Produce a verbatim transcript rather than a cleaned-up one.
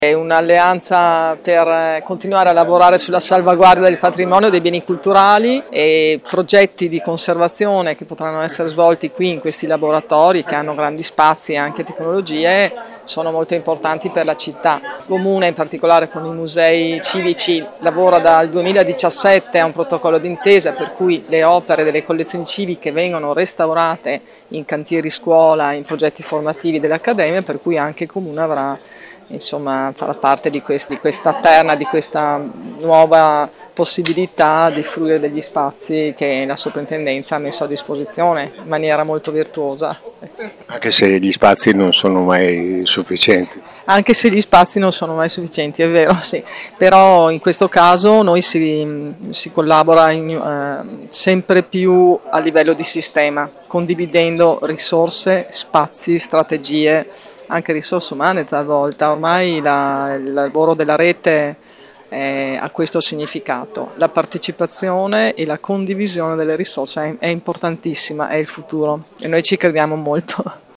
È un'alleanza per continuare a lavorare sulla salvaguardia del patrimonio dei beni culturali e progetti di conservazione che potranno essere svolti qui in questi laboratori che hanno grandi spazi e anche tecnologie sono molto importanti per la città. Il Comune, in particolare con i musei civici, lavora dal duemiladiciassette a un protocollo d'intesa per cui le opere delle collezioni civiche vengono restaurate in cantieri scuola, in progetti formativi dell'Accademia, per cui anche il Comune avrà insomma farà parte di, quest, di questa perna, di questa nuova possibilità di fruire degli spazi che la soprintendenza ha messo a disposizione in maniera molto virtuosa. Anche se gli spazi non sono mai sufficienti. Anche se gli spazi non sono mai sufficienti, è vero, sì. Però in questo caso noi si, si collabora in, eh, sempre più a livello di sistema, condividendo risorse, spazi, strategie, anche risorse umane talvolta. Ormai la, il lavoro della rete eh, ha questo significato. La partecipazione e la condivisione delle risorse è, è importantissima, è il futuro e noi ci crediamo molto.